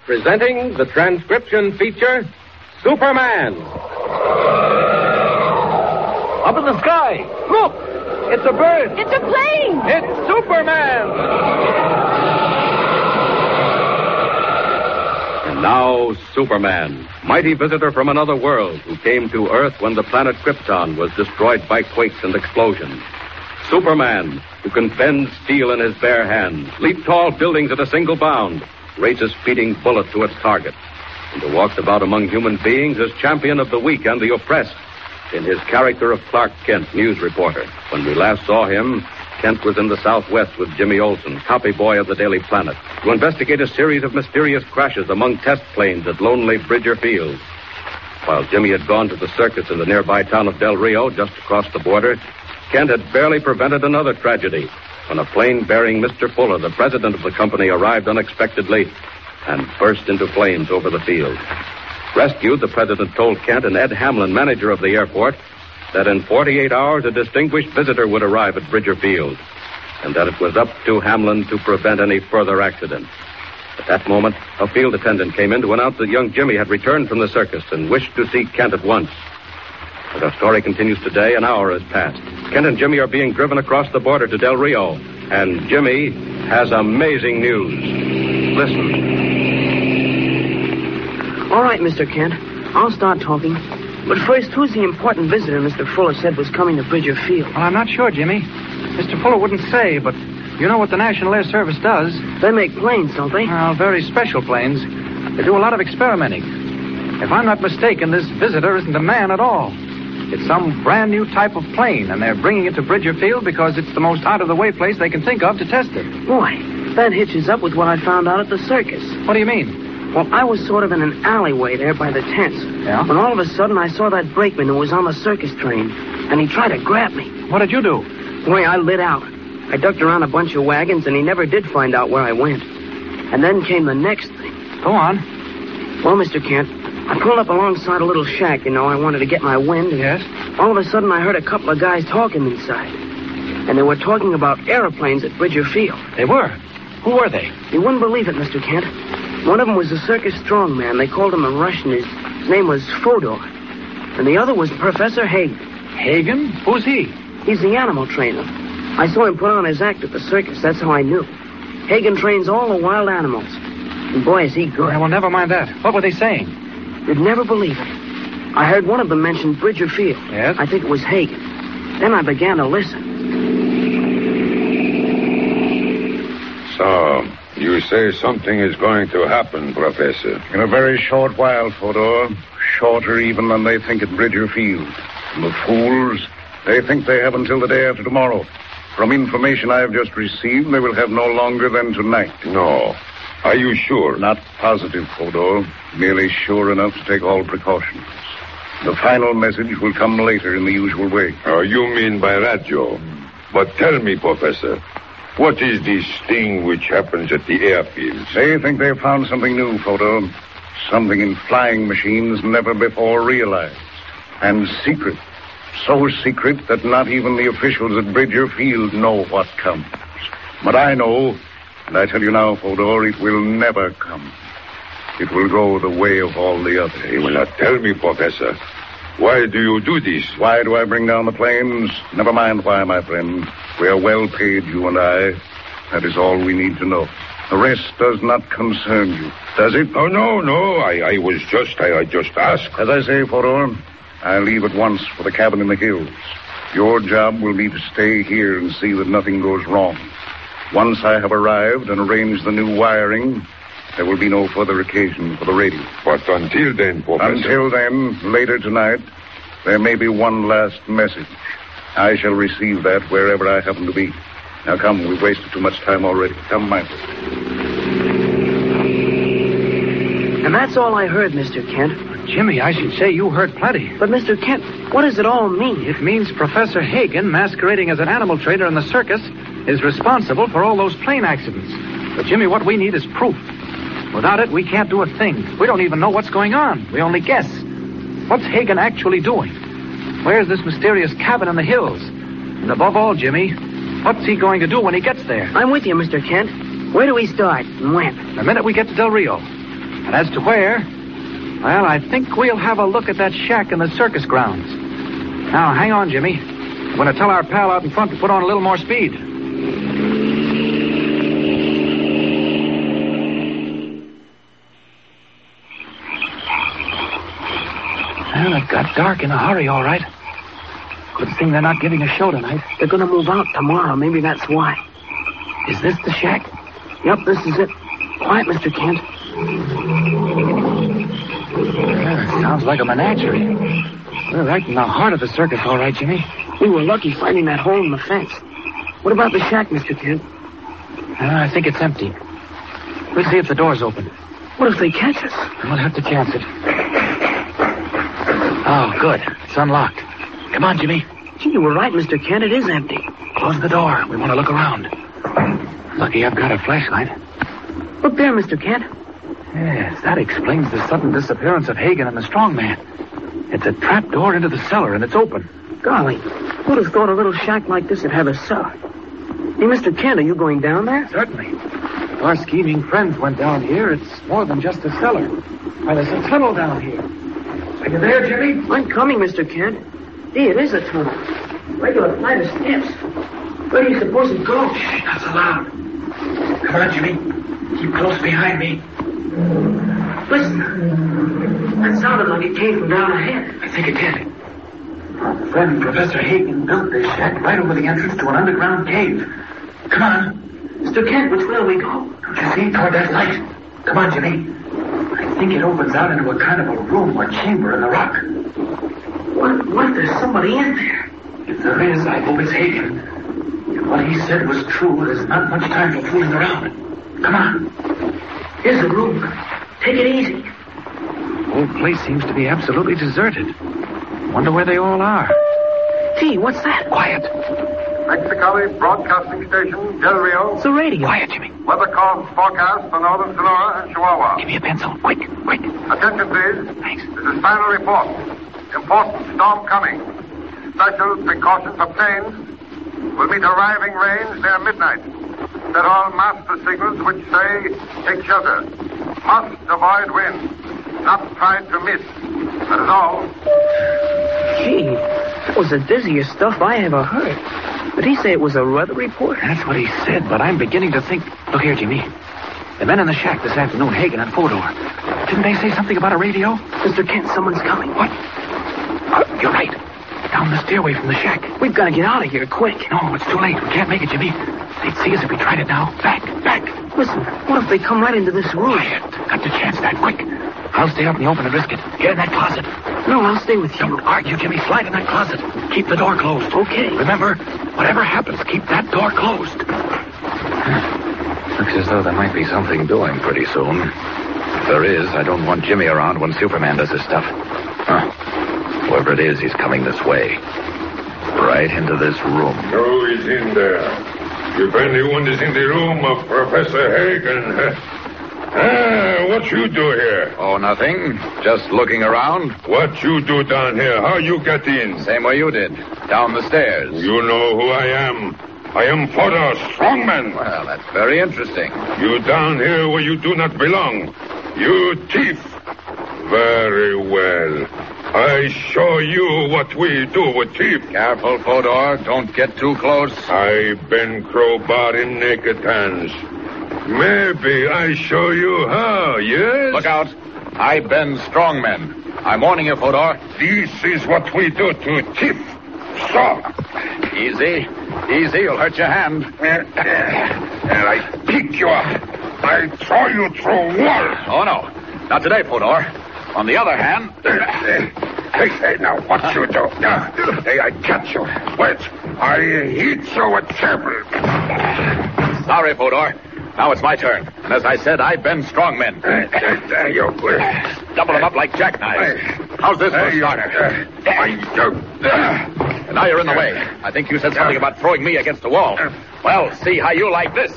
presenting the transcription feature, Superman. Up in the sky. Look! It's a bird. It's a plane. It's Superman. And now, Superman, mighty visitor from another world who came to Earth when the planet Krypton was destroyed by quakes and explosions. Superman, who can bend steel in his bare hands, leap tall buildings at a single bound, race a speeding bullet to its target, and who walks about among human beings as champion of the weak and the oppressed in his character of Clark Kent, news reporter. When we last saw him, Kent was in the Southwest with Jimmy Olsen, copy boy of the Daily Planet, to investigate a series of mysterious crashes among test planes at lonely Bridger Field. While Jimmy had gone to the circus in the nearby town of Del Rio, just across the border, Kent had barely prevented another tragedy when a plane bearing Mr. Fuller, the president of the company, arrived unexpectedly and burst into flames over the field. Rescued, the president told Kent and Ed Hamlin, manager of the airport, that in 48 hours a distinguished visitor would arrive at Bridger Field, and that it was up to Hamlin to prevent any further accident. At that moment, a field attendant came in to announce that young Jimmy had returned from the circus and wished to see Kent at once. As our story continues today, an hour has passed. Kent and Jimmy are being driven across the border to Del Rio, and Jimmy has amazing news. Listen. All right, Mr. Kent. I'll start talking. But first, who's the important visitor Mr. Fuller said was coming to Bridger Field? Well, I'm not sure, Jimmy. Mr. Fuller wouldn't say, but you know what the National Air Service does? They make planes, don't they? Well, very special planes. They do a lot of experimenting. If I'm not mistaken, this visitor isn't a man at all. It's some brand new type of plane, and they're bringing it to Bridger Field because it's the most out-of-the-way place they can think of to test it. Boy, that hitches up with what I found out at the circus. What do you mean? Well, I was sort of in an alleyway there by the tents. Yeah? When all of a sudden I saw that brakeman who was on the circus train, and he tried to grab me. What did you do? Boy, I lit out. I ducked around a bunch of wagons, and he never did find out where I went. And then came the next thing. Go on. Well, Mr. Kent, I pulled up alongside a little shack, I wanted to get my wind. And Yes? all of a sudden I heard a couple of guys talking inside. And they were talking about airplanes at Bridger Field. They were. Who were they? You wouldn't believe it, Mr. Kent. One of them was a circus strongman. They called him a Russian. His name was Fodor. And the other was Professor Hagen. Hagen? Who's he? He's the animal trainer. I saw him put on his act at the circus. That's how I knew. Hagen trains all the wild animals. And boy, is he good. Yeah, well, never mind that. What were they saying? You'd never believe it. I heard one of them mention Bridger Field. Yes? I think it was Hagen. Then I began to listen. So, you say something is going to happen, Professor. In a very short while, Fodor. Shorter even than they think at Bridger Field. And the fools, they think they have until the day after tomorrow. From information I have just received, they will have no longer than tonight. No. Are you sure? Not positive, Fodor. Merely sure enough to take all precautions. The final message will come later in the usual way. Oh, you mean by radio. But tell me, Professor, what is this thing which happens at the airfields? They think they've found something new, Fodor. Something in flying machines never before realized. And secret. So secret that not even the officials at Bridger Field know what comes. But I know, and I tell you now, Fodor, it will never come. It will go the way of all the others. You will not tell me, Professor. Why do you do this? Why do I bring down the planes? Never mind why, my friend. We are well paid, you and I. That is all we need to know. The rest does not concern you, does it? Oh, no. I just asked. As I say, Fodor, I leave at once for the cabin in the hills. Your job will be to stay here and see that nothing goes wrong. Once I have arrived and arranged the new wiring, there will be no further occasion for the radio. But until then, Professor... Until then, later tonight, there may be one last message. I shall receive that wherever I happen to be. Now come, we've wasted too much time already. Come, Michael. And that's all I heard, Mr. Kent. Jimmy, I should say you heard plenty. But, Mr. Kent, what does it all mean? It means Professor Hagen, masquerading as an animal trainer in the circus, is responsible for all those plane accidents. But, Jimmy, what we need is proof. Without it, we can't do a thing. We don't even know what's going on. We only guess. What's Hagen actually doing? Where's this mysterious cabin in the hills? And above all, Jimmy, what's he going to do when he gets there? I'm with you, Mr. Kent. Where do we start and when? The minute we get to Del Rio. And as to where, well, I think we'll have a look at that shack in the circus grounds. Now, hang on, Jimmy. I'm going to tell our pal out in front to put on a little more speed. Well, it got dark in a hurry, all right. Good thing they're not giving a show tonight. They're going to move out tomorrow. Maybe that's why. Is this the shack? Yep, this is it. Quiet, Mr. Kent. Yeah, it sounds like a menagerie. We're right in the heart of the circus, all right, Jimmy. We were lucky finding that hole in the fence. What about the shack, Mr. Kent? I think it's empty. We'll see if the door's open. What if they catch us? We'll have to chance it. Oh, good. It's unlocked. Come on, Jimmy. Gee, you were right, Mr. Kent. It is empty. Close the door. We want to look around. Lucky I've got a flashlight. Look there, Mr. Kent. Yes, that explains the sudden disappearance of Hagen and the strong man. It's a trap door into the cellar, and it's open. Golly, who'd have thought a little shack like this would have a cellar? Hey, Mr. Kent, are you going down there? Certainly. If our scheming friends went down here, it's more than just a cellar. Why, there's a tunnel down here. Are you there, Jimmy? I'm coming, Mr. Kent. Hey, it is a tunnel. Regular flight of steps. Where do you suppose it goes? Shh, not so loud. Come on, Jimmy. Keep close behind me. Listen. That sounded like it came from down ahead. I think it did. Our friend Professor Hagen built this shack right over the entrance to an underground cave. Come on. Mr. Kent, which way will we go? Don't you see? Toward that light. Come on, Jimmy. I think it opens out into a kind of a room or chamber in the rock. What if there's somebody in there? If there is, I hope it's Hagen. If what he said was true, there's not much time for fooling around. Come on. Here's the room. Take it easy. The whole place seems to be absolutely deserted. Wonder where they all are. Gee, what's that? Quiet. Mexicali Broadcasting Station, Del Rio. It's the radio. Quiet, Jimmy. Weather call forecast for northern Sonora and Chihuahua. Give me a pencil. Quick. Attention, please. Thanks. This is final report. Important storm coming. Special precaution for planes. Will meet arriving range near midnight. Set all master signals which say, take shelter. Must avoid wind. Not try to miss. That is all. Gee, that was the dizziest stuff I ever heard. Did he say it was a weather report? That's what he said, but I'm beginning to think... Look here, Jimmy. The men in the shack this afternoon, Hagen and Fodor. Didn't they say something about a radio? Mr. Kent, someone's coming. What? You're right. Down the stairway from the shack. We've got to get out of here quick. No, it's too late. We can't make it, Jimmy. They'd see us if we tried it now. Back. Listen, what if they come right into this room? Quiet. Got to chance that quick. I'll stay out in the open and risk it. Get in that closet. No, I'll stay with you. Don't argue, Jimmy. Slide in that closet. Keep the door closed. Okay. Remember, whatever happens, keep that door closed. Looks as though there might be something doing pretty soon. If there is, I don't want Jimmy around when Superman does his stuff. Whoever it is, he's coming this way. Right into this room. Who is in there? If anyone is in the room of Professor Hagen... what you do here? Oh, nothing. Just looking around. What you do down here? How you get in? Same way you did. Down the stairs. You know who I am. I am Fodor, strongman. Well, that's very interesting. You down here where you do not belong. You thief. Very well. I show you what we do with thief. Careful, Fodor. Don't get too close. I bend crowbar in naked hands. Maybe I show you how, yes? Look out. I bend strong men. I'm warning you, Fodor. This is what we do to thief. So. Easy. You'll hurt your hand. And I pick you up. I throw you through wall. Oh, no. Not today, Fodor. On the other hand... Hey, now, what you do? Hey, I catch you. Wait. I hit you with table. Sorry, Fodor. Now it's my turn. And as I said, I bend strong men. You... Double them up like jackknives. How's this for a starter? And now you're in the way. I think you said something about throwing me against the wall. Well, see how you like this.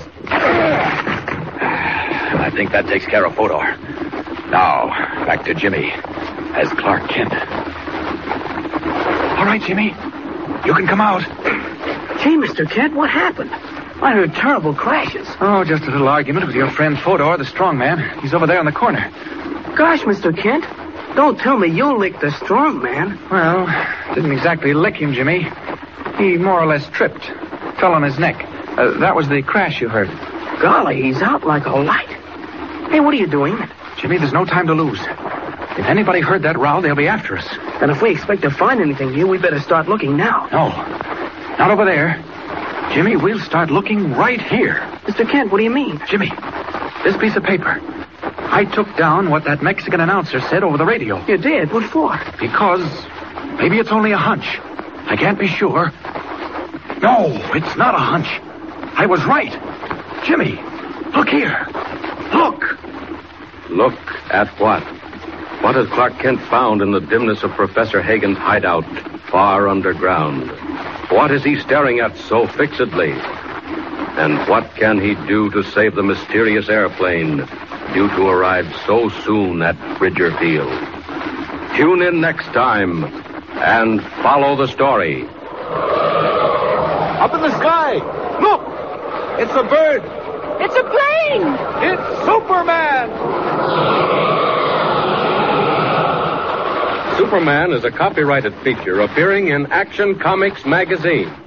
I think that takes care of Fodor. Now, back to Jimmy as Clark Kent. All right, Jimmy. You can come out. Gee, Mr. Kent, what happened? I heard terrible crashes. Oh, just a little argument with your friend Fodor, the strong man. He's over there in the corner. Gosh, Mr. Kent, don't tell me you licked the strong man. Well, didn't exactly lick him, Jimmy. He more or less tripped. Fell on his neck. That was the crash you heard. Golly, he's out like a light. Hey, what are you doing? Jimmy, there's no time to lose. If anybody heard that row, they'll be after us. And if we expect to find anything here, we better start looking now. No, not over there. Jimmy, we'll start looking right here. Mr. Kent, what do you mean? Jimmy, this piece of paper. I took down what that Mexican announcer said over the radio. You did? What for? Because maybe it's only a hunch. I can't be sure. No, it's not a hunch. I was right. Jimmy, look here. Look. Look at what? What has Clark Kent found in the dimness of Professor Hagen's hideout far underground? What is he staring at so fixedly? And what can he do to save the mysterious airplane due to arrive so soon at Bridger Field? Tune in next time and follow the story. Up in the sky! Look! It's a bird! It's a plane! It's Superman! Superman is a copyrighted feature appearing in Action Comics magazine.